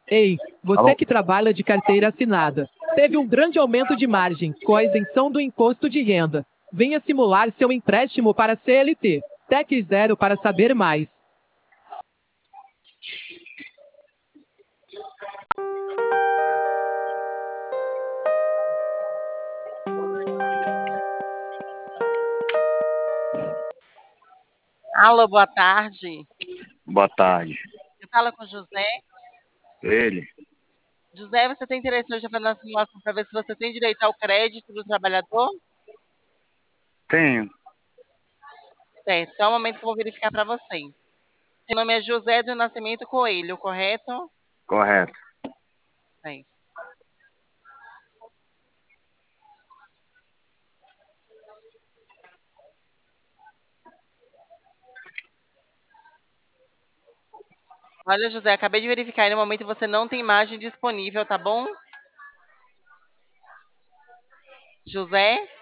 Ei, você Alô? que trabalha de carteira assinada, teve um grande aumento de margem com a isenção do imposto de renda. Venha simular seu empréstimo para CLT. Tec Zero para saber mais. Alô, boa tarde. Boa tarde. Você fala com o José. Ele? José, você tem interesse hoje em fazer uma simulação para ver se você tem direito ao crédito do trabalhador? Tenho. Certo, só um momento que eu vou verificar para você. Seu nome é José do Nascimento Coelho, correto? Correto. Certo. Olha, José, acabei de verificar e no momento você não tem imagem disponível, tá bom? José?